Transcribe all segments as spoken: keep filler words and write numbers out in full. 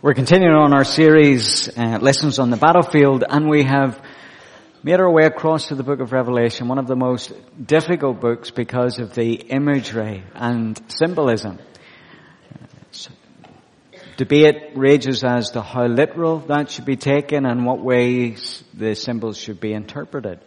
We're continuing on our series, uh, Lessons on the Battlefield, and we have made our way across to the book of Revelation, one of the most difficult books because of the imagery and symbolism. Debate rages as to how literal that should be taken and what ways the symbols should be interpreted.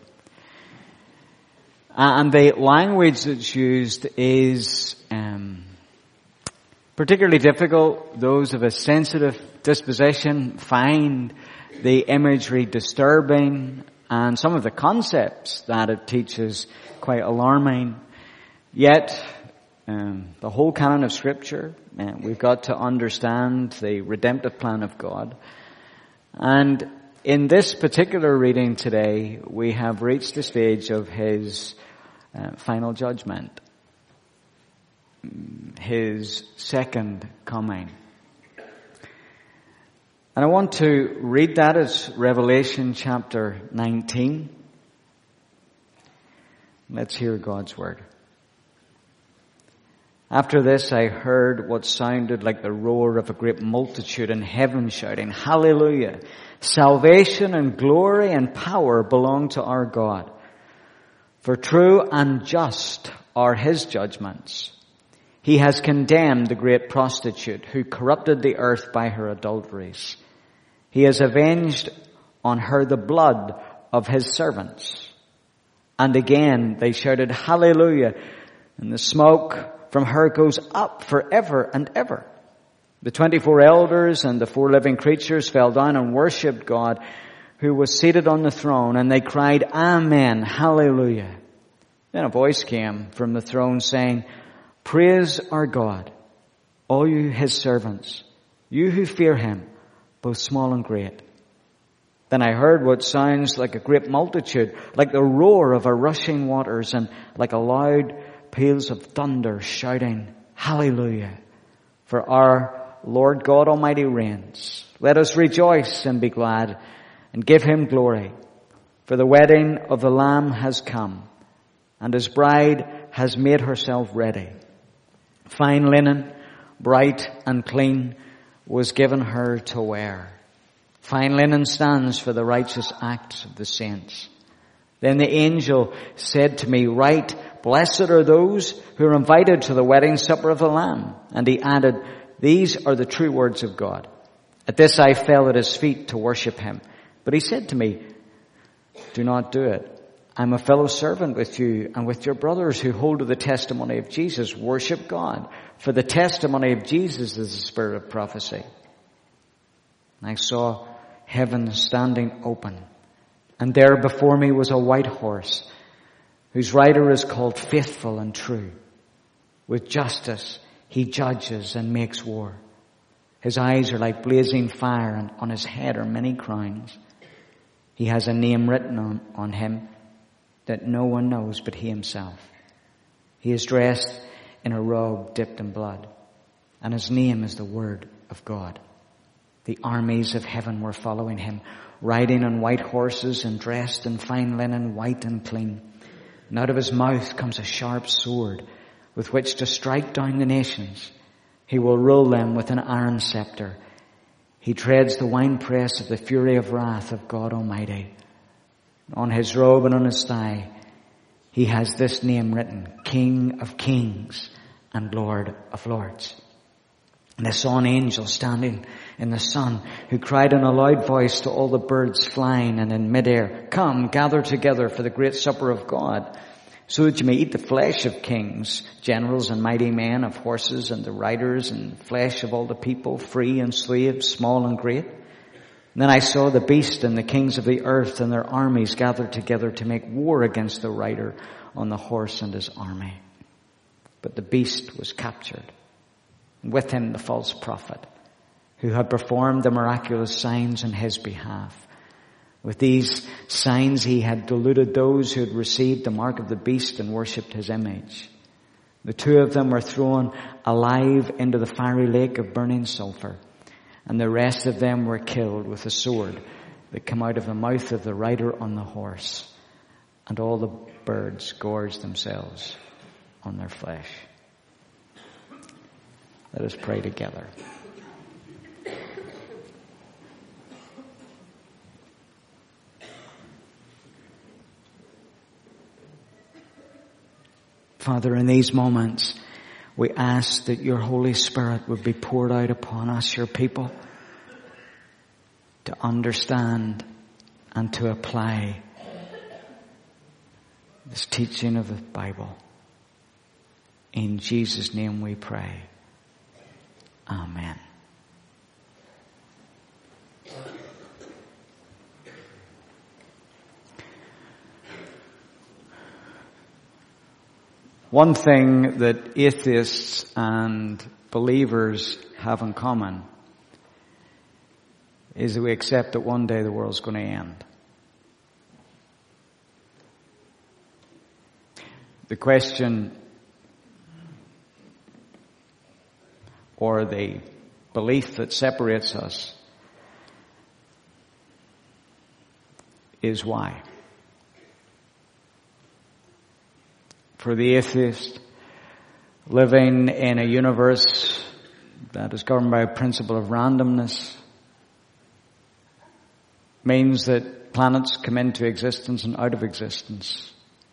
And the language that's used is um, particularly difficult. Those of a sensitive disposition find the imagery disturbing and some of the concepts that it teaches quite alarming. Yet, um, the whole canon of Scripture, uh, we've got to understand the redemptive plan of God. And in this particular reading today, we have reached the stage of His uh, final judgment. His second coming. And I want to read that as Revelation chapter nineteen. Let's hear God's word. After this I heard what sounded like the roar of a great multitude in heaven shouting, Hallelujah! Salvation and glory and power belong to our God. For true and just are His judgments. He has condemned the great prostitute who corrupted the earth by her adulteries. He has avenged on her the blood of His servants. And again they shouted, Hallelujah! And the smoke from her goes up forever and ever. The twenty-four elders and the four living creatures fell down and worshipped God who was seated on the throne, and they cried, Amen, Hallelujah. Then a voice came from the throne saying, Praise our God, all you His servants, you who fear Him, both small and great. Then I heard what sounds like a great multitude, like the roar of a rushing waters, and like a loud peals of thunder shouting, Hallelujah! For our Lord God Almighty reigns. Let us rejoice and be glad and give Him glory. For the wedding of the Lamb has come, and His bride has made herself ready. Fine linen, bright and clean, was given her to wear. Fine linen stands for the righteous acts of the saints. Then the angel said to me, Write, blessed are those who are invited to the wedding supper of the Lamb. And he added, These are the true words of God. At this I fell at His feet to worship Him. But he said to me, Do not do it. I'm a fellow servant with you and with your brothers who hold to the testimony of Jesus. Worship God. For the testimony of Jesus is the spirit of prophecy. And I saw heaven standing open. And there before me was a white horse, whose rider is called Faithful and True. With justice he judges and makes war. His eyes are like blazing fire, and on his head are many crowns. He has a name written on, on him that no one knows but he himself. He is dressed in a robe dipped in blood, and his name is the Word of God. The armies of heaven were following him, riding on white horses and dressed in fine linen, white and clean. And out of his mouth comes a sharp sword with which to strike down the nations. He will rule them with an iron scepter. He treads the winepress of the fury of wrath of God Almighty. On his robe and on his thigh, he has this name written, King of Kings and Lord of Lords. And I saw an angel standing in the sun who cried in a loud voice to all the birds flying and in midair, Come, gather together for the great supper of God, so that you may eat the flesh of kings, generals and mighty men, of horses and the riders, and flesh of all the people, free and slave, small and great. And then I saw the beast and the kings of the earth and their armies gathered together to make war against the rider on the horse and his army. But the beast was captured, and with him the false prophet, who had performed the miraculous signs in his behalf. With these signs he had deluded those who had received the mark of the beast and worshipped his image. The two of them were thrown alive into the fiery lake of burning sulfur, and the rest of them were killed with a sword that came out of the mouth of the rider on the horse, and all the birds gorged themselves on their flesh. Let us pray together. Father, in these moments, we ask that your Holy Spirit would be poured out upon us, your people, to understand and to apply this teaching of the Bible. In Jesus' name we pray. Amen. One thing that atheists and believers have in common is that we accept that one day the world's going to end. The question or the belief that separates us is why. For the atheist, living in a universe that is governed by a principle of randomness means that planets come into existence and out of existence.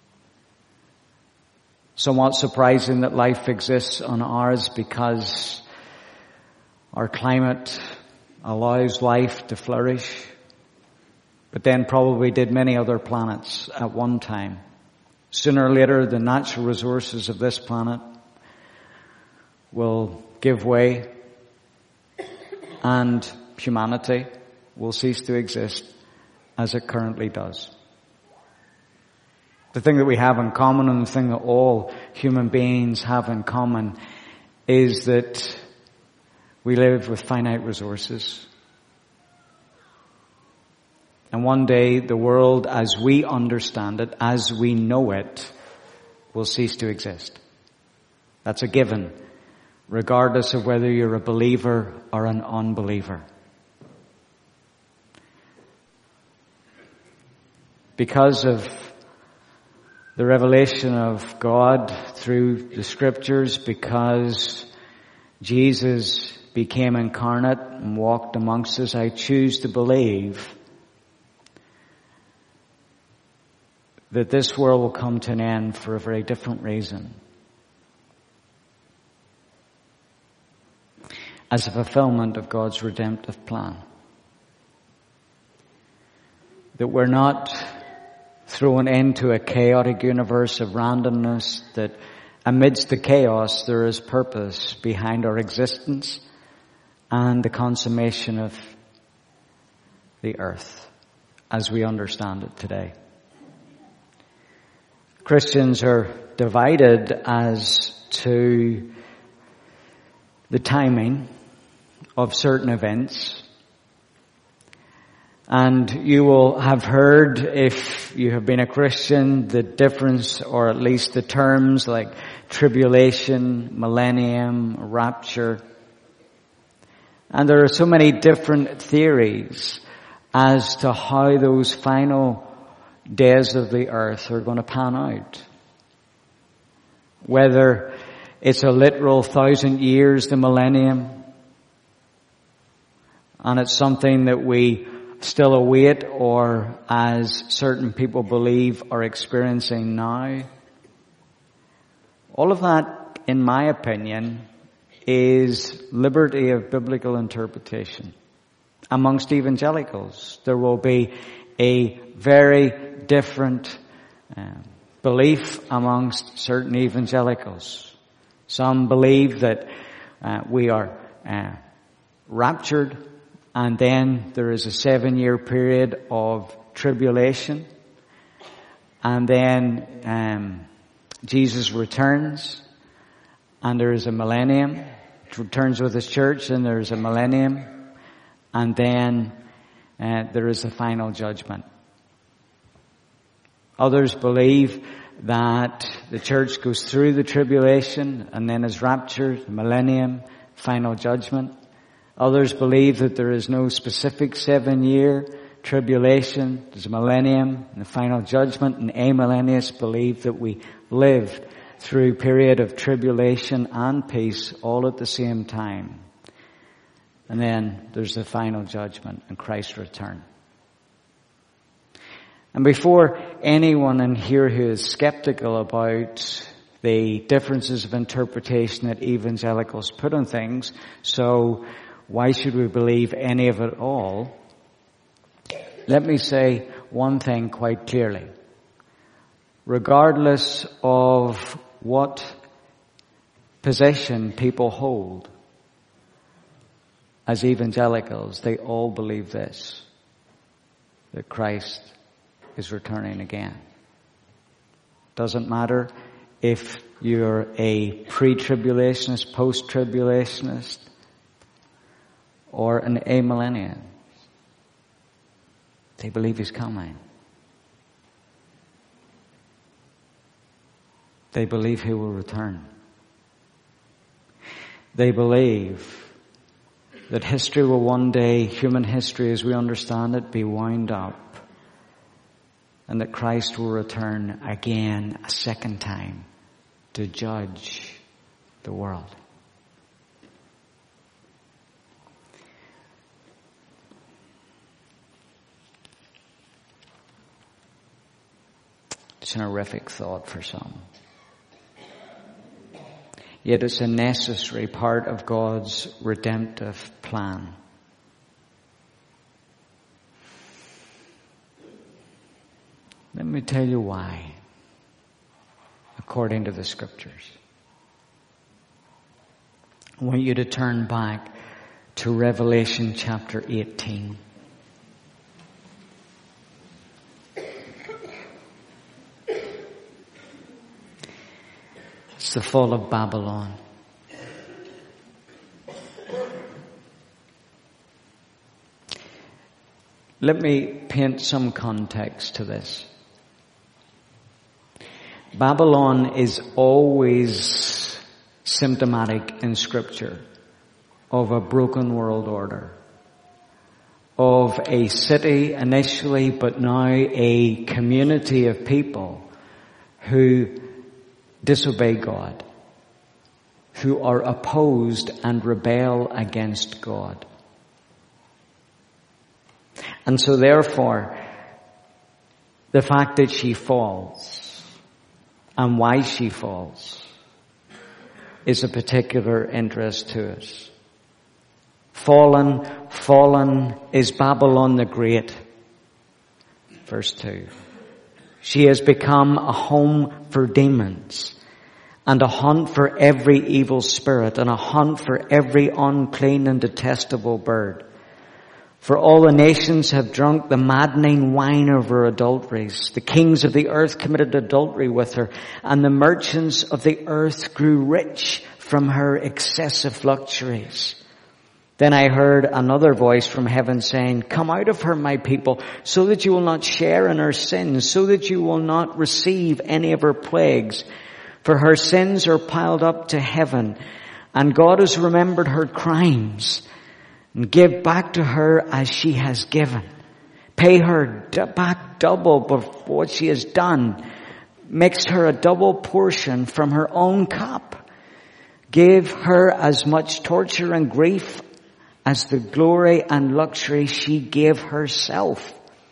Somewhat surprising that life exists on ours because our climate allows life to flourish, but then probably did many other planets at one time. Sooner or later, the natural resources of this planet will give way and humanity will cease to exist as it currently does. The thing that we have in common, and the thing that all human beings have in common, is that we live with finite resources. And one day the world as we understand it, as we know it, will cease to exist. That's a given, regardless of whether you're a believer or an unbeliever. Because of the revelation of God through the Scriptures, because Jesus became incarnate and walked amongst us, I choose to believe that this world will come to an end for a very different reason. As a fulfillment of God's redemptive plan. That we're not thrown into a chaotic universe of randomness, that amidst the chaos there is purpose behind our existence and the consummation of the earth as we understand it today. Christians are divided as to the timing of certain events. And you will have heard, if you have been a Christian, the difference, or at least the terms like tribulation, millennium, rapture. And there are so many different theories as to how those final days of the earth are going to pan out. Whether it's a literal thousand years, the millennium, and it's something that we still await, or as certain people believe are experiencing now. All of that, in my opinion, is liberty of biblical interpretation. Amongst evangelicals, there will be a very different uh, belief amongst certain evangelicals. Some believe that uh, we are uh, raptured, and then there is a seven-year period of tribulation, and then um, Jesus returns, and there is a millennium. He returns with his church, and there is a millennium, and then uh, there is a final judgment. Others believe that the church goes through the tribulation and then is raptured, the millennium, final judgment. Others believe that there is no specific seven-year tribulation. There's a millennium and the final judgment. And amillennialists believe that we live through a period of tribulation and peace all at the same time. And then there's the final judgment and Christ's return. And before anyone in here who is skeptical about the differences of interpretation that evangelicals put on things. So why should we believe any of it all? Let me say one thing quite clearly. Regardless of what position people hold as evangelicals, they all believe this, that Christ is returning again. Doesn't matter if you're a pre-tribulationist, post-tribulationist, or an amillennial. They believe he's coming. They believe he will return. They believe that history will one day, human history as we understand it, be wound up, and that Christ will return again a second time to judge the world. It's an horrific thought for some. Yet it's a necessary part of God's redemptive plan. Let me tell you why, according to the Scriptures. I want you to turn back to Revelation chapter eighteen. It's the fall of Babylon. Let me paint some context to this. Babylon is always symptomatic in Scripture of a broken world order, of a city initially, but now a community of people who disobey God, who are opposed and rebel against God. And so therefore, the fact that she falls and why she falls is a particular interest to us. Fallen, fallen is Babylon the Great. Verse two. She has become a home for demons, and a haunt for every evil spirit, and a haunt for every unclean and detestable bird. For all the nations have drunk the maddening wine of her adulteries. The kings of the earth committed adultery with her, and the merchants of the earth grew rich from her excessive luxuries. Then I heard another voice from heaven saying, "Come out of her, my people, so that you will not share in her sins, so that you will not receive any of her plagues. For her sins are piled up to heaven, and God has remembered her crimes. And give back to her as she has given. Pay her d- back double for what she has done. Mix her a double portion from her own cup. Give her as much torture and grief as the glory and luxury she gave herself.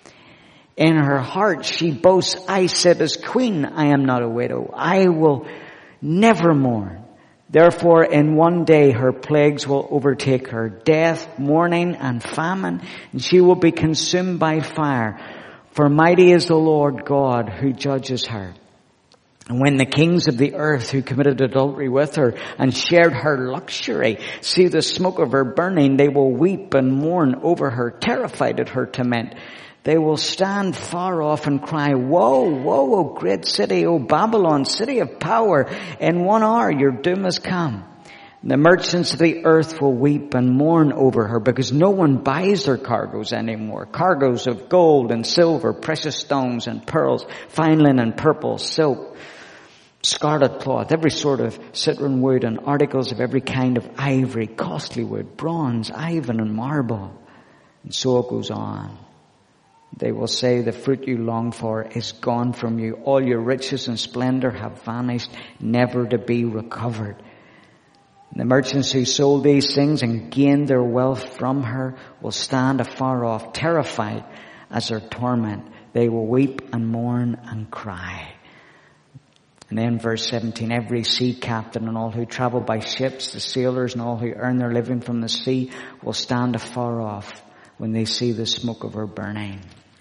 In her heart she boasts, I sit as queen, I am not a widow. I will never mourn. Therefore in one day her plagues will overtake her, death, mourning, and famine, and she will be consumed by fire. For mighty is the Lord God who judges her. And when the kings of the earth who committed adultery with her and shared her luxury see the smoke of her burning, they will weep and mourn over her, terrified at her torment. They will stand far off and cry, woe, woe, O great city, O Babylon, city of power. In one hour your doom has come. The merchants of the earth will weep and mourn over her because no one buys their cargoes anymore. Cargoes of gold and silver, precious stones and pearls, fine linen, purple, silk, scarlet cloth, every sort of citron wood, and articles of every kind of ivory, costly wood, bronze, ivory, and marble. And so it goes on. They will say, the fruit you long for is gone from you. All your riches and splendor have vanished, never to be recovered. And the merchants who sold these things and gained their wealth from her will stand afar off, terrified as their torment. They will weep and mourn and cry. And then verse seventeen, every sea captain and all who travel by ships, the sailors and all who earn their living from the sea will stand afar off when they see the smoke of her burning.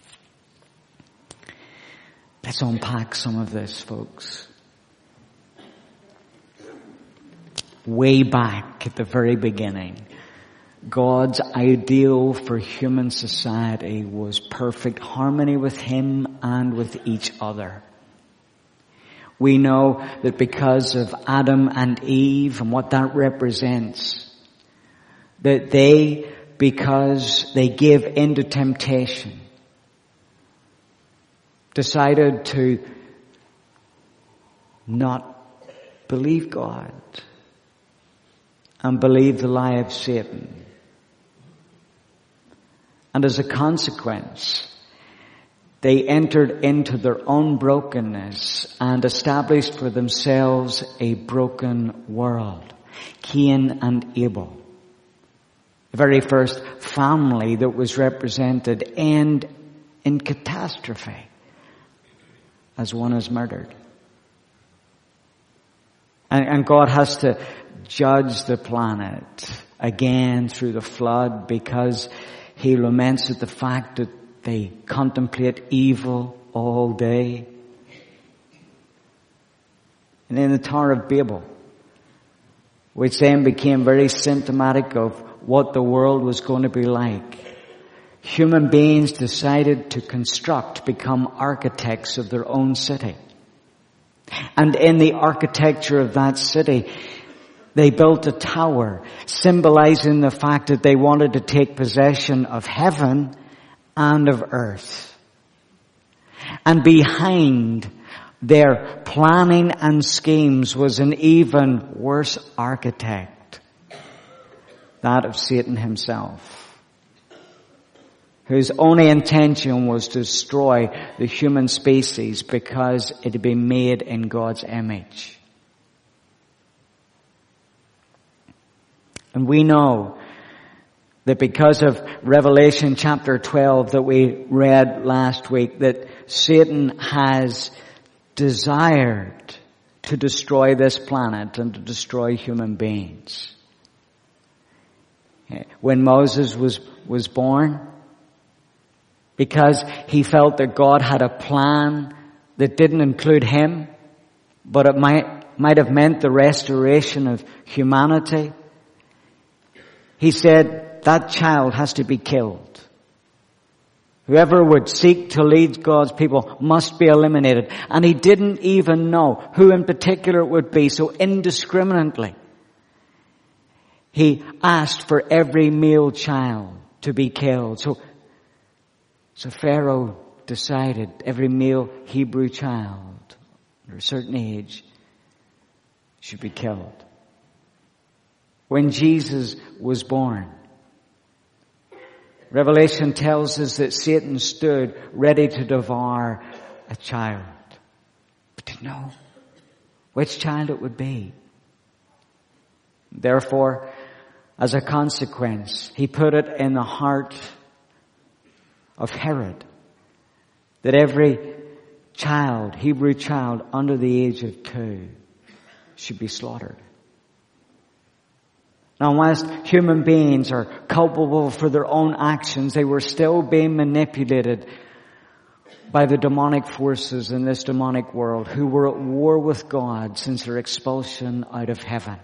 Let's unpack some of this, folks. Way back at the very beginning, God's ideal for human society was perfect harmony with Him and with each other. We know that because of Adam and Eve and what that represents, that they, because they gave into temptation, decided to not believe God and believe the lie of Satan. And as a consequence, they entered into their own brokenness and established for themselves a broken world. Cain and Abel, the very first family that was represented, end in catastrophe as one is murdered. And, and God has to judge the planet again through the flood because He laments at the fact that they contemplate evil all day. And then the Tower of Babel, which then became very symptomatic of what the world was going to be like. Human beings decided to construct, become architects of their own city. And in the architecture of that city, they built a tower, symbolizing the fact that they wanted to take possession of heaven and of earth. And behind their planning and schemes was an even worse architect, that of Satan himself, whose only intention was to destroy the human species because it had been made in God's image. And we know that because of Revelation chapter twelve that we read last week, that Satan has desired to destroy this planet and to destroy human beings. When Moses was, was born, because he felt that God had a plan that didn't include him, but it might, might have meant the restoration of humanity, he said, that child has to be killed. Whoever would seek to lead God's people must be eliminated. And he didn't even know who in particular it would be, so indiscriminately he asked for every male child to be killed. So, so Pharaoh decided every male Hebrew child under a certain age should be killed. When Jesus was born, Revelation tells us that Satan stood ready to devour a child, but didn't know which child it would be. Therefore, as a consequence, he put it in the heart of Herod that every child, Hebrew child under the age of two, should be slaughtered. Now, whilst human beings are culpable for their own actions, they were still being manipulated by the demonic forces in this demonic world who were at war with God since their expulsion out of heaven.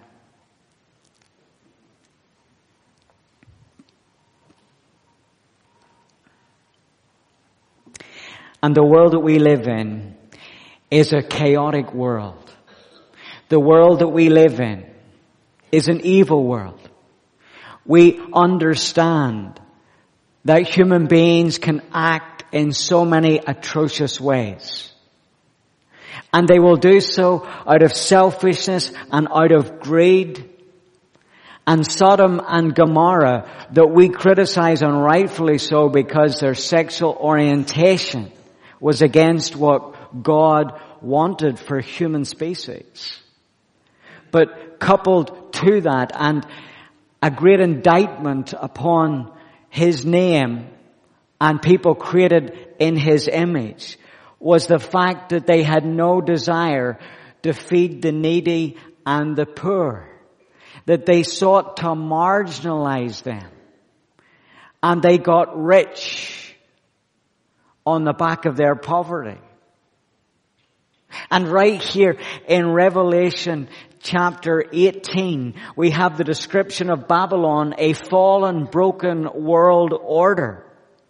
And the world that we live in is a chaotic world. The world that we live in is an evil world. We understand that human beings can act in so many atrocious ways. And they will do so out of selfishness and out of greed. And Sodom and Gomorrah, that we criticize, and rightfully so, because their sexual orientation was against what God wanted for human species. But coupled to that, and a great indictment upon His name and people created in His image, was the fact that they had no desire to feed the needy and the poor, that they sought to marginalize them, and they got rich on the back of their poverty. And right here in Revelation chapter eighteen, we have the description of Babylon, a fallen, broken world order.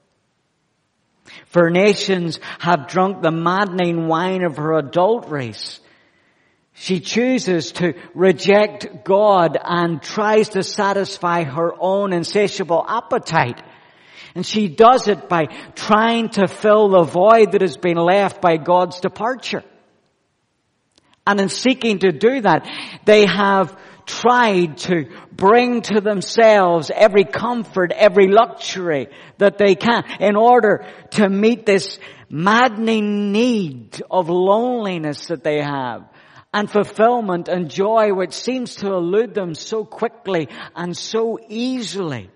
For nations have drunk the maddening wine of her adulteries. She chooses to reject God and tries to satisfy her own insatiable appetite. And she does it by trying to fill the void that has been left by God's departure. And in seeking to do that, they have tried to bring to themselves every comfort, every luxury that they can in order to meet this maddening need of loneliness that they have, and fulfillment and joy which seems to elude them so quickly and so easily.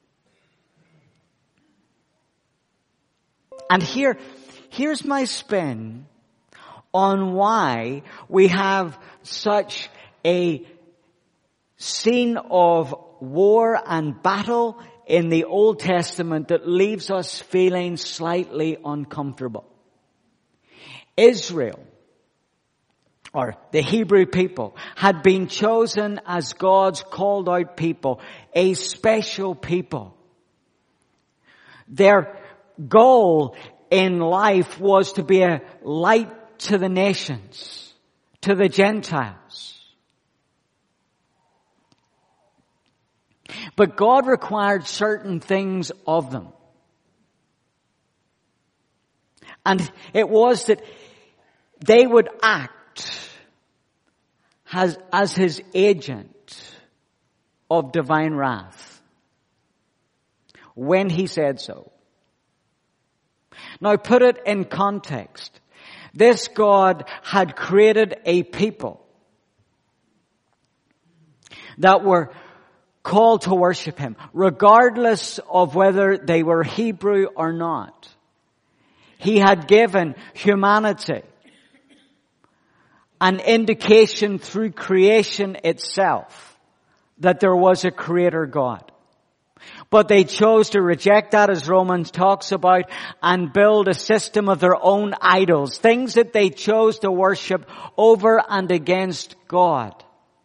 And here, here's my spin on why we have such a scene of war and battle in the Old Testament that leaves us feeling slightly uncomfortable. Israel, or the Hebrew people, had been chosen as God's called out people, a special people. Their goal in life was to be a light to the nations, to the Gentiles. But God required certain things of them. And it was that they would act as, as His agent of divine wrath when He said so. Now put it in context. This God had created a people that were called to worship Him, regardless of whether they were Hebrew or not. He had given humanity an indication through creation itself that there was a creator God. But they chose to reject that, as Romans talks about, and build a system of their own idols, things that they chose to worship over and against God.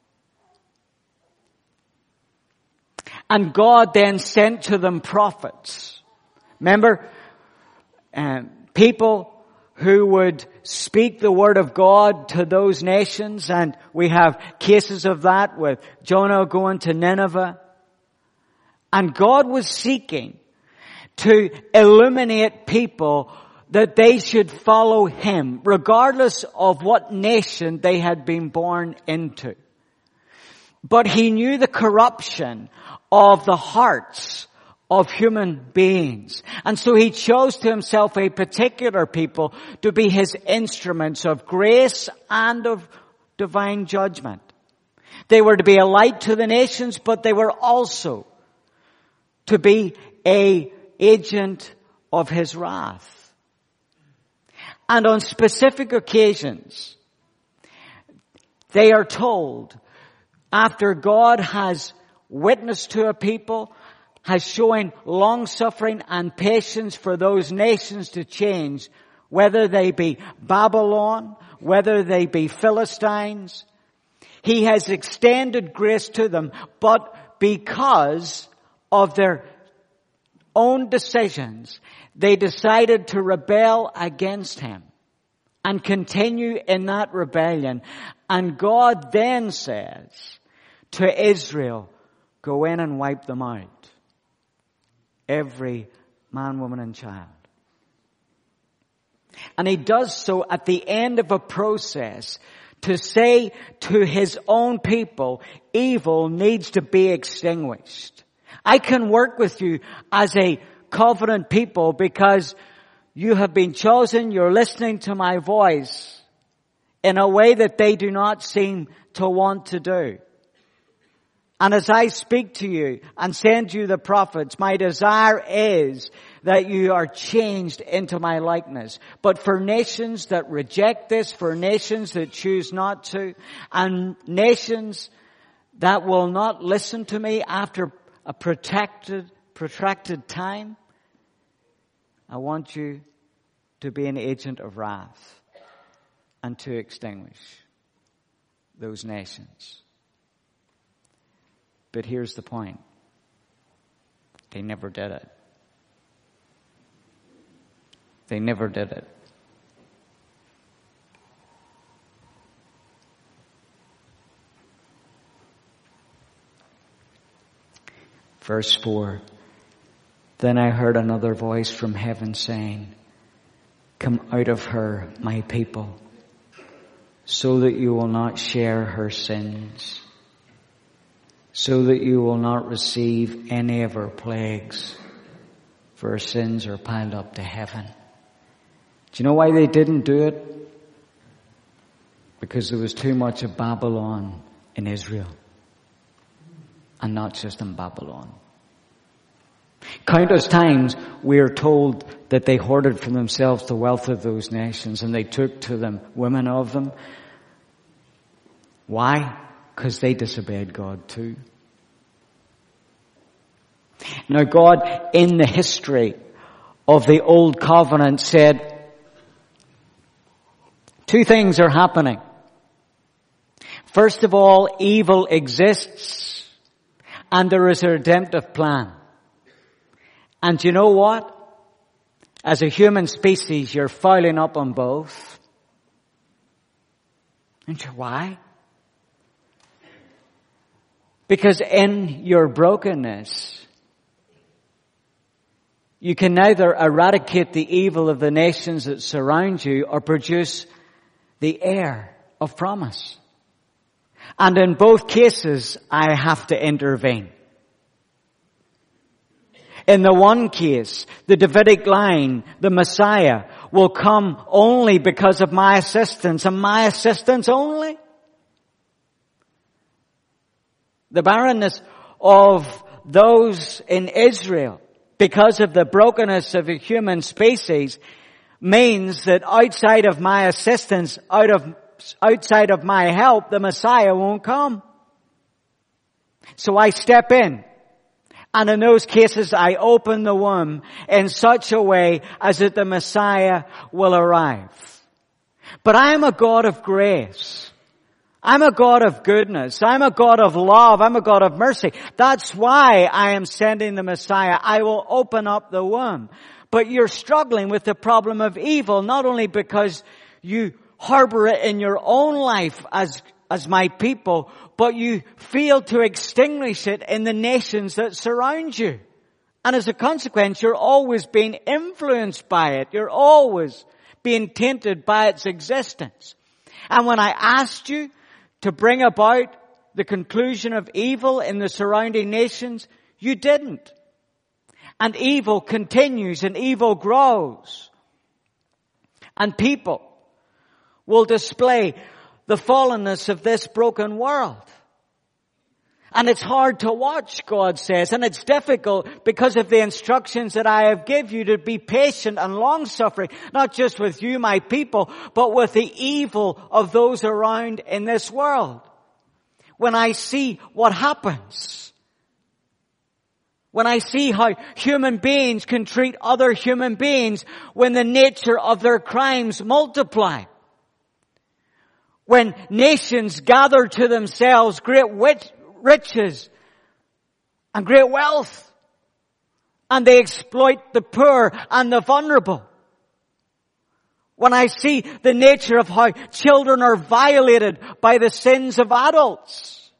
And God then sent to them prophets. Remember, um, people who would speak the word of God to those nations, and we have cases of that with Jonah going to Nineveh. And God was seeking to illuminate people that they should follow Him, regardless of what nation they had been born into. But He knew the corruption of the hearts of human beings. And so He chose to Himself a particular people to be His instruments of grace and of divine judgment. They were to be a light to the nations, but they were also to be a agent of His wrath. And on specific occasions, they are told, after God has witnessed to a people, has shown long suffering and patience for those nations to change, whether they be Babylon, whether they be Philistines, He has extended grace to them, but because of their own decisions, they decided to rebel against Him and continue in that rebellion. And God then says to Israel, go in and wipe them out. Every man, woman, and child. And He does so at the end of a process to say to His own people, evil needs to be extinguished. I can work with you as a covenant people because you have been chosen, you're listening to my voice in a way that they do not seem to want to do. And as I speak to you and send you the prophets, my desire is that you are changed into my likeness. But for nations that reject this, for nations that choose not to, and nations that will not listen to me after a protracted, protracted time, I want you to be an agent of wrath and to extinguish those nations. But here's the point. They never did it. They never did it. Verse four. Then I heard another voice from heaven saying, come out of her, my people, so that you will not share her sins, so that you will not receive any of her plagues, for her sins are piled up to heaven. Do you know why they didn't do it? Because there was too much of Babylon in Israel. And not just in Babylon. Countless times we are told that they hoarded for themselves the wealth of those nations and they took to them women of them. Why? Because they disobeyed God too. Now God, in the history of the Old Covenant, said two things are happening. First of all, evil exists and there is a redemptive plan. And you know what? As a human species, you're fouling up on both. And why? Because in your brokenness, you can neither eradicate the evil of the nations that surround you or produce the heir of promise. And in both cases, I have to intervene. In the one case, the Davidic line, the Messiah, will come only because of my assistance and my assistance only. The barrenness of those in Israel, because of the brokenness of the human species, means that outside of my assistance, out of, outside of my help, the Messiah won't come. So I step in. And in those cases, I open the womb in such a way as that the Messiah will arrive. But I am a God of grace. I'm a God of goodness. I'm a God of love. I'm a God of mercy. That's why I am sending the Messiah. I will open up the womb. But you're struggling with the problem of evil, not only because you harbor it in your own life as as my people, but you fail to extinguish it in the nations that surround you. And as a consequence, you're always being influenced by it. You're always being tainted by its existence. And when I asked you to bring about the conclusion of evil in the surrounding nations, you didn't. And evil continues and evil grows. And people will display the fallenness of this broken world. And it's hard to watch, God says, and it's difficult because of the instructions that I have given you to be patient and long-suffering, not just with you, my people, but with the evil of those around in this world. When I see what happens, when I see how human beings can treat other human beings when the nature of their crimes multiply, when nations gather to themselves great wit- riches and great wealth, and they exploit the poor and the vulnerable. When I see the nature of how children are violated by the sins of adults.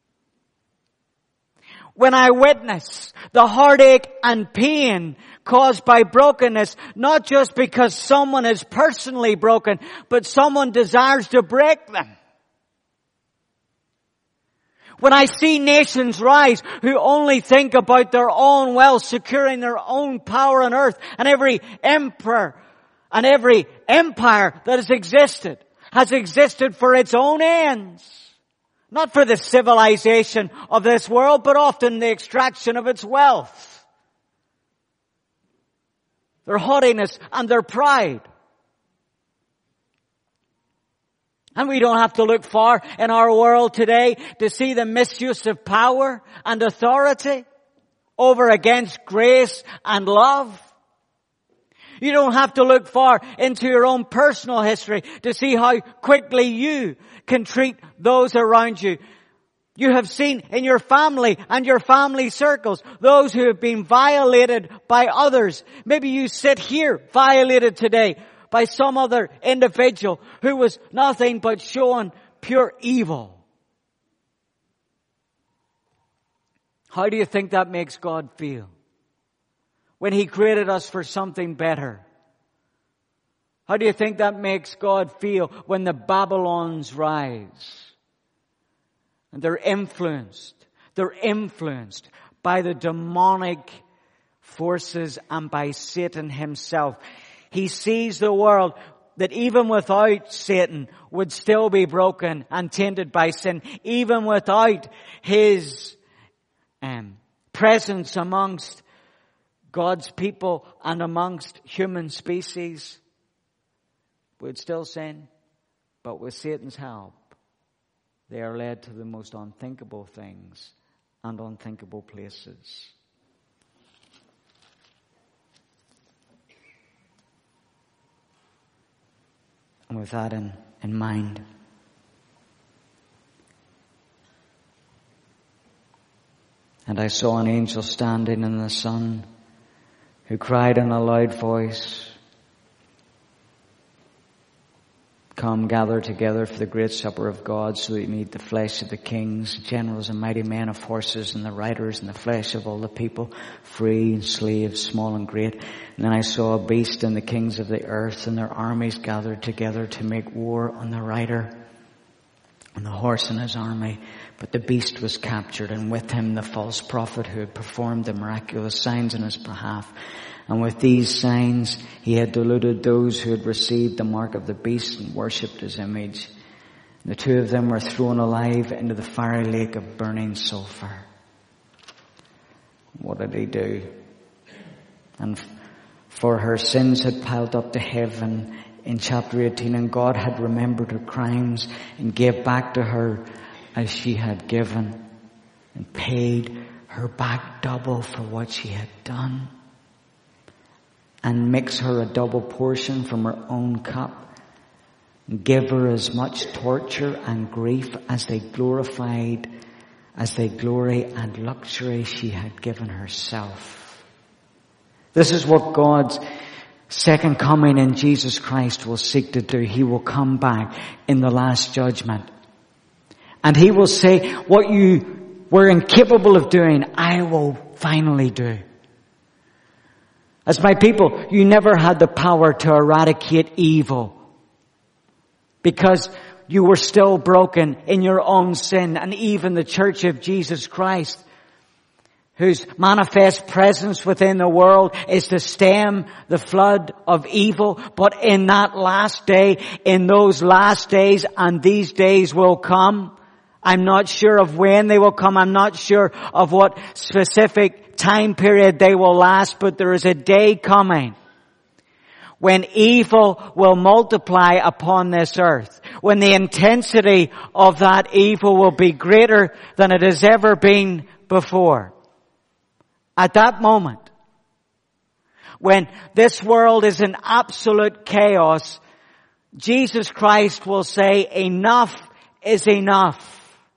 When I witness the heartache and pain caused by brokenness, not just because someone is personally broken, but someone desires to break them. When I see nations rise who only think about their own wealth, securing their own power on earth, and every emperor and every empire that has existed has existed for its own ends. Not for the civilization of this world, but often the extraction of its wealth. their haughtiness and their pride. And we don't have to look far in our world today to see the misuse of power and authority over against grace and love. You don't have to look far into your own personal history to see how quickly you can treat those around you. You have seen in your family and your family circles those who have been violated by others. Maybe you sit here violated today by some other individual who was nothing but showing pure evil. How do you think that makes God feel when He created us for something better? How do you think that makes God feel when the Babylons rise? And they're influenced, they're influenced by the demonic forces and by Satan himself. He sees the world that even without Satan would still be broken and tainted by sin. Even without his um, presence amongst God's people and amongst human species, would still sin. But with Satan's help, they are led to the most unthinkable things and unthinkable places. And with that in, in mind, and I saw an angel standing in the sun who cried in a loud voice, "Come, gather together for the great supper of God, so that you may eat the flesh of the kings, generals and mighty men of horses, and the riders, and the flesh of all the people, free and slave, small and great." And then I saw a beast and the kings of the earth and their armies gathered together to make war on the rider and the horse and his army. But the beast was captured, and with him the false prophet who had performed the miraculous signs in his behalf. And with these signs he had deluded those who had received the mark of the beast and worshipped his image. And the two of them were thrown alive into the fiery lake of burning sulfur. What did he do? And for her sins had piled up to heaven in chapter eighteen, and God had remembered her crimes and gave back to her as she had given, and paid her back double for what she had done, and mix her a double portion from her own cup, and give her as much torture and grief as they glorified, as they glory and luxury she had given herself. This is what God's second coming in Jesus Christ will seek to do. He will come back in the last judgment. And He will say, what you were incapable of doing, I will finally do. As my people, you never had the power to eradicate evil because you were still broken in your own sin. And even the Church of Jesus Christ, whose manifest presence within the world is to stem the flood of evil. But in that last day, in those last days, and these days will come, I'm not sure of when they will come. I'm not sure of what specific time period they will last, but there is a day coming when evil will multiply upon this earth, when the intensity of that evil will be greater than it has ever been before. At that moment, when this world is in absolute chaos, Jesus Christ will say, enough is enough.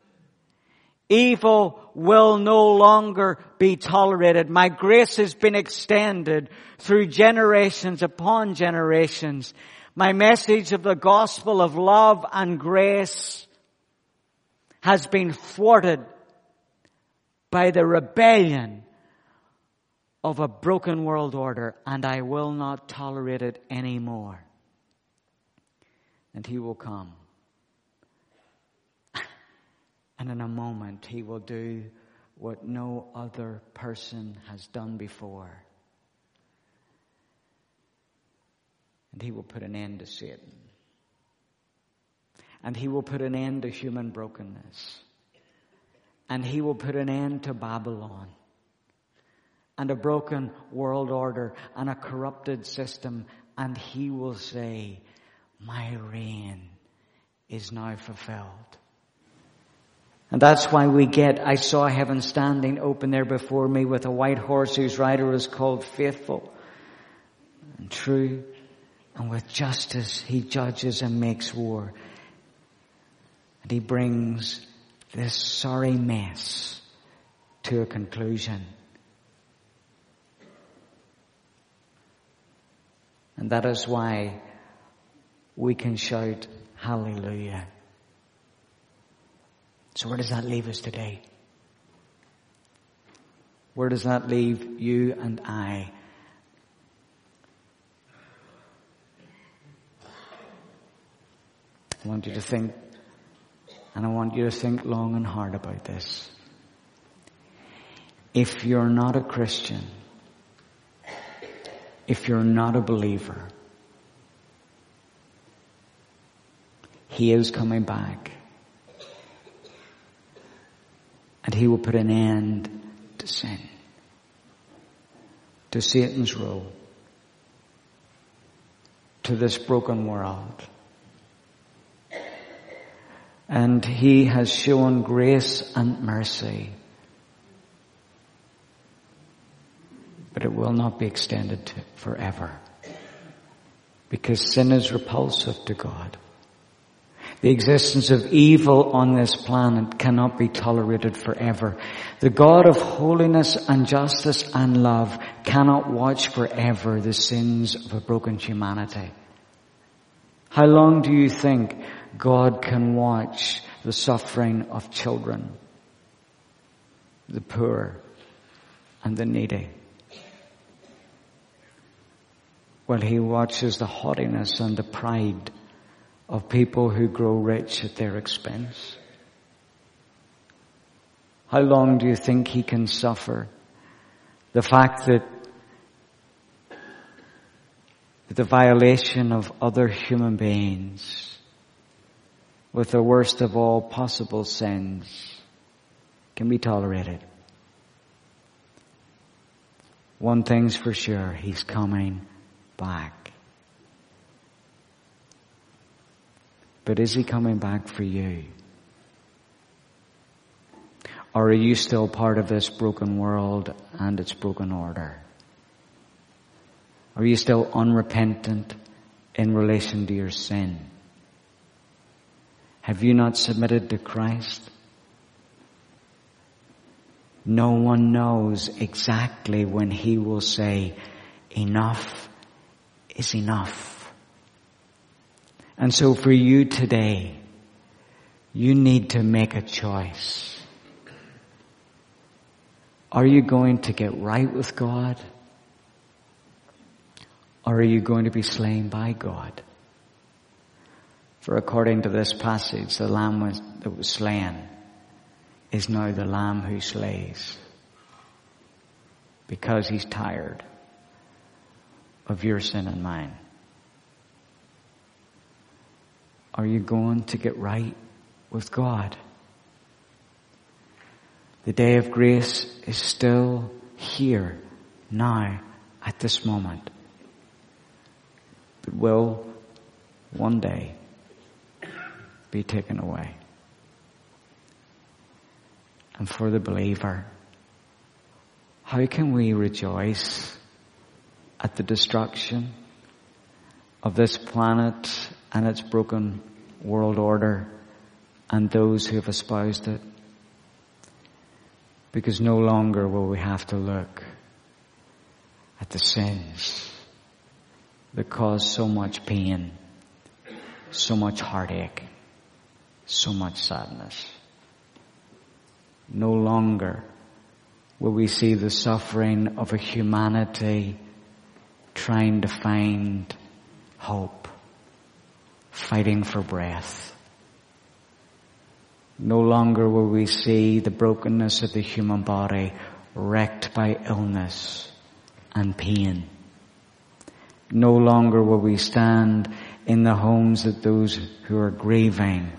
Evil will no longer be tolerated. My grace has been extended through generations upon generations. My message of the gospel of love and grace has been thwarted by the rebellion of a broken world order, and I will not tolerate it anymore. And He will come. And in a moment, He will do what no other person has done before. And He will put an end to Satan. And He will put an end to human brokenness. And He will put an end to Babylon. and a broken world order and a corrupted system, and he will say, my reign is now fulfilled. And that's why we get, I saw heaven standing open there before me with a white horse whose rider is called Faithful and True. And with justice he judges and makes war. And he brings this sorry mess to a conclusion. And that is why we can shout hallelujah. So where does that leave us today? Where does that leave you and I? I want you to think, and I want you to think long and hard about this. If you're not a Christian, if you're not a believer, he is coming back. And he will put an end to sin, to Satan's rule, to this broken world. And he has shown grace and mercy, but it will not be extended to forever, because sin is repulsive to God. The existence of evil on this planet cannot be tolerated forever. The God of holiness and justice and love cannot watch forever the sins of a broken humanity. How long do you think God can watch the suffering of children, the poor, and the needy? Well, he watches the haughtiness and the pride of people who grow rich at their expense. How long do you think he can suffer the fact that the violation of other human beings with the worst of all possible sins can be tolerated? One thing's for sure, he's coming back. But is he coming back for you? Or are you still part of this broken world and its broken order? Are you still unrepentant in relation to your sin? Have you not submitted to Christ? No one knows exactly when he will say, enough is enough. And so for you today, you need to make a choice. Are you going to get right with God? Or are you going to be slain by God? For according to this passage, the lamb was, that was slain is now the lamb who slays, because he's tired of your sin and mine. Are you going to get right with God? The day of grace is still here, now, at this moment. But will one day be taken away. And for the believer, how can we rejoice at the destruction of this planet and its broken world order and those who have espoused it? Because no longer will we have to look at the sins that cause so much pain, so much heartache, so much sadness. No longer will we see the suffering of a humanity trying to find hope, fighting for breath. No longer will we see the brokenness of the human body wrecked by illness and pain. No longer will we stand in the homes of those who are grieving.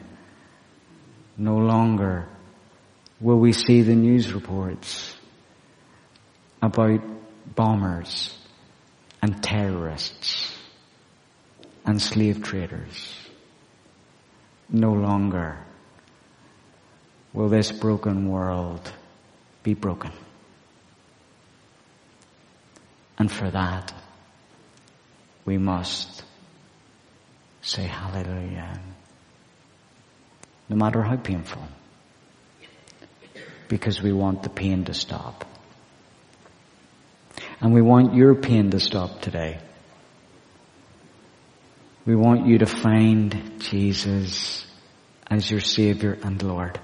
No longer will we see the news reports about bombers and terrorists and slave traders. No longer will this broken world be broken. And for that, we must say hallelujah. No matter how painful. Because we want the pain to stop. And we want your pain to stop today. We want you to find Jesus as your Savior and Lord.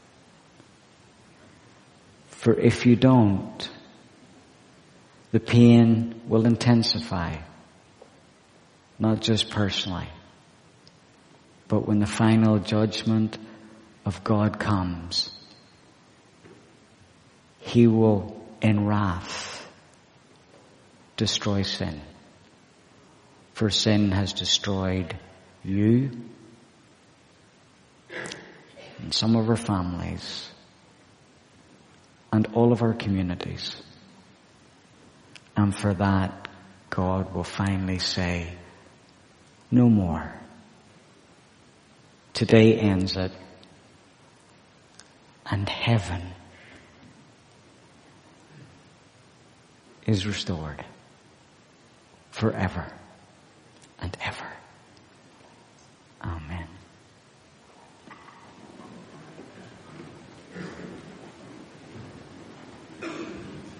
For if you don't, the pain will intensify. Not just personally, but when the final judgment of God comes, He will, in wrath, destroy sin. For sin has destroyed you and some of our families and all of our communities. And for that, God will finally say, no more. Today ends it. And heaven is restored forever.